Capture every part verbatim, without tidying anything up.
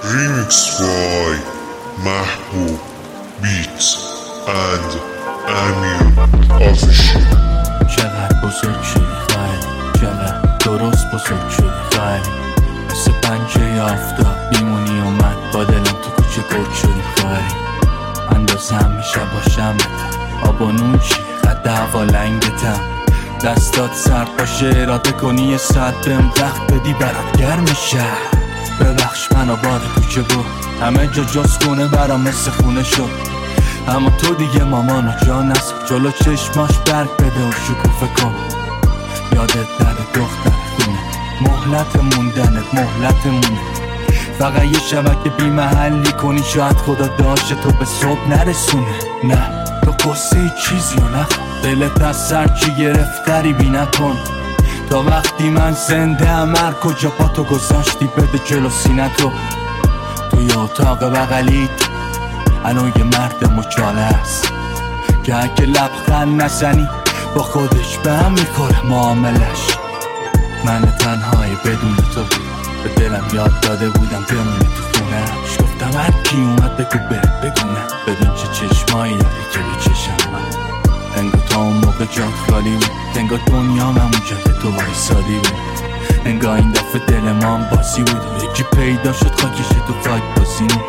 Remix by Mahbub Beats and Amir Official. چقدر بزرگ شدی خیلی، چقدر درست بزرگ شدی خیلی، مثل پنجه آفتاب میمونی و من با دلم تو کوچه گرد شدی خیلی. اندازه همیشه باشم آب و نون چی قد هوا لنگتم، دستات سرد باشه اراده کنی یه ساعت بهم وقت بدی برات گرم شهر. ببخش منو باد کوچه بود، همه جا جز خونه برام مثل خونه شد، اما تو دیگه مامانو جا نسا، جلو چشماش برگ بده و شکوفه کن. یادت نره دختر خونه، مهلت موندنت مهلت مونه، فقط یه شبکه بی محلی کنی شاید خدا داشته تو به صبح نرسونه. نه تو قصه چیزی و نخوا، دلت از سر چی گرفتری بی نکن، تا وقتی من زنده هم هر کجا پا تو گذاشتی بده جلو سینتو. توی اتاق بغلیت الان یه مرد مچاله هست که اگه لبخند نزنی با خودش به هم میخوره معاملش. من تنهای بدون تو به دلم یاد داده بودم بمونه تو خونهش، گفتم هر کی اومد بگو بره بگو نه، ببین چه چشمایی داری که به چشم من، انگا تا اون موقع جات خالی بود، انگا دنیا من اونجا که تو وایسادی بود، انگا این دفعه دل ما هم باسی بود و یکی پیدا شد خاکش تو خاک بازی.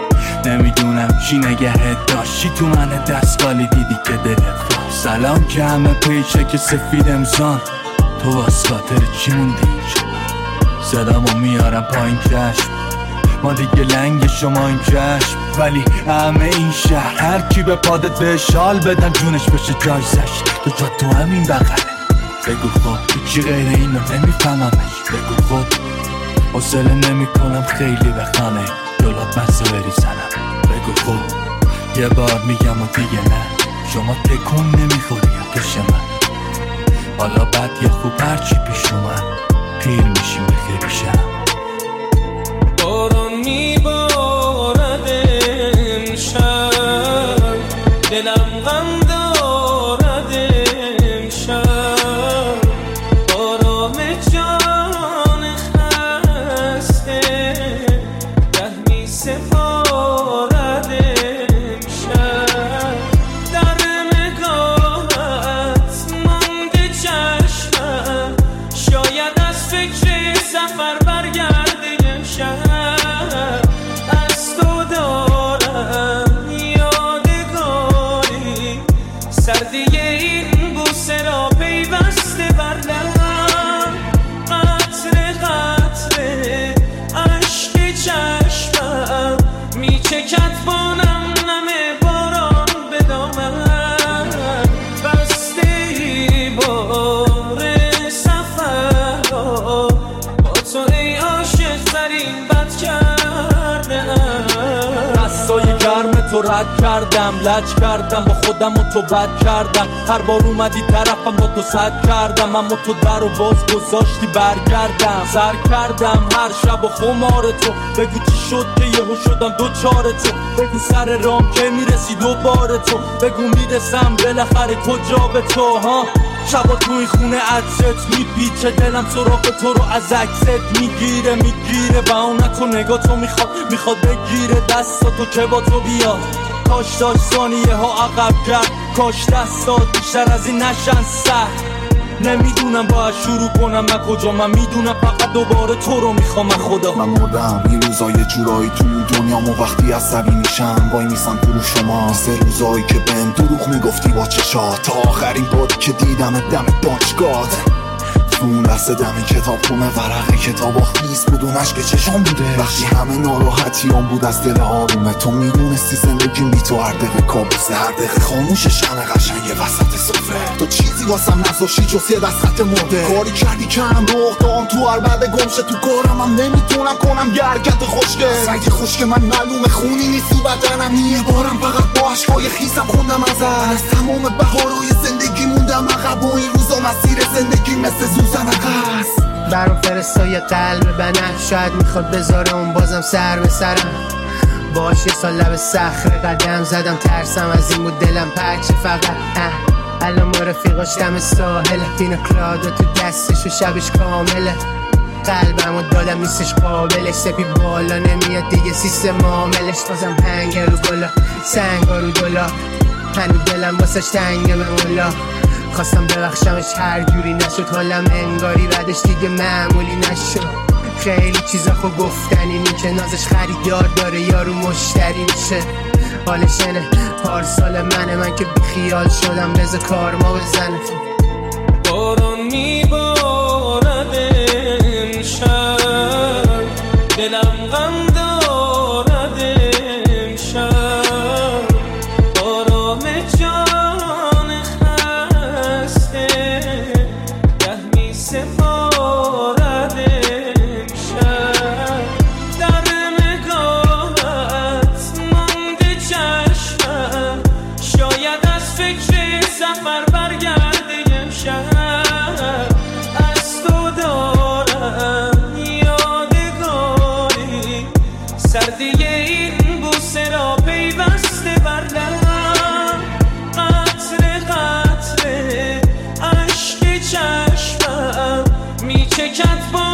نمیدونم چی نگهت داشتی تو من دستگالی دیدی که دلت خواست، سلام که همه پیچه که سفید امزان، تو واس خاطر چی موندی اینجا؟ صدامو میارم پایین چشم، ما دیگه لنگ شما این چشم، ولی همه این شهر هر کی به پادت به شال بدن جونش بشه جایزش، تو جا تو همین بغله. بگو خب چی غیر اینو نمیفهممش، بگو خب حوصله نمی کنم خیلی بخانه جلات مزه بری زنم، بگو خب یه بار میگم و دیگه نه، شما تکون نمیخوری پیش من، حالا بد یا خوب هرچی پیش اومد پیر میشیم بخیر شم. باران میبارد امشب، دلم غم دارد امشب، بارام جان خسته ده می سپارد امشب، در نگاهت مانده چشمم، شاید از فکر سفر برگرده امشب، از تو دارم یادگاری، سردی این بوسه را پیوسته بر لبم، قطره قطره اشک چشمم میچکد بانم نم باران به دامم، بسته ای بار سفر را با تو ای عاشق ترین بد کردم، دستای گرم تو رد کردم، لج کردم با خودم و تو بد کردم، هر بار اومدی طرفم با تو صد کردم، اما تو در و باز گذاشتی برگردم، سر کردم هر شب و خمار تو، بگو چی شد که یهو شدم دو چار تو، بگو سر رام که میرسی دوباره تو، بگو میرسم بالاخره کجا به تو ها، شبا تو این خونه عطرت میپیچه، دلم سراغ تو رو از عکست میگیره میگیره، و اون تو نگاه تو میخواد میخواد بگیره دستا تو که با تو بیاد، کاش داشت ثانیه ها عقب کرد، کاش دستات بیشتر از این نشن سر، نمیدونم باید شروع کنم من کجا، من میدونم فقط دوباره تو رو میخوام من خدا. من مردم این روزای جورایی تو دنیامو وقتی عصبی میشم وای میسم تو رو شما، سه روزایی که بهم دروغ میگفتی با چشات، تا آخرین باری که دیدم دم دانشگاه، تو اون لحظه دم کتاب خونه ورقه کتاب آخیز بود و نشک چشام بوده، وقتی همه ناراحتیام بود از دل آرومه، تو میدونستی زندگیم بی تو هر دقیقه کابوسه، هر دقیقه خاموش شمع قشنگ وسط سفره، تو چیزی واسم نذاشتی جز یه دست خط مرده، کاری کردی که هم رخ دام تو هر بعد گمشه، تو کارم هم نمیتونم کنم یه حرکت خوشگل، سنگ خشک من معلومه خونی نیست تو بدنم، یه بارم فقط با عشقای خیسم خوندم ازت، از تمام بهارای زندگی موندم عقب و این روزا مسیر زندگی مثل سوزن عقص، برام فرستای قلب بنفش، شاید میخواد بذاره اون بازم سر به سرم، باش یه سال لب صخره قدم زدم، ترسم از این بود دلم پرچه فقط الان ما رفیقاش دم ساحل، پینا کلادا تو دستش و شبش کامله، قلبمو دادم نیستش قابلش، سپی بالا نمیاد دیگه سیستم عاملش. بازم هنگ رو گلا سنگ رو دلا، هنو دلم واسش تنگه به مولا. خواستم ببخشمش هر جوری نشد، حالم انگاری بعدش دیگه معمولی نشد. خیلی چیزا خو گفتنی نی که نازش خریدار داره یارو مشتری میشه. حالش اینه پارسال منه من که بیخیال شدم، بذار کار ما بزنه. باران میبارد امشب، دلم غم دارد امشب، آرام جان خسته ده می سپارد امشب. در نگاهت مانده چشمم، شاید از فکر سفر برگرده امشب. از تو دارم یادگاری، سردی این بوسه را پیوسته بر لب، قطره قطره اشک چشمم میچکد با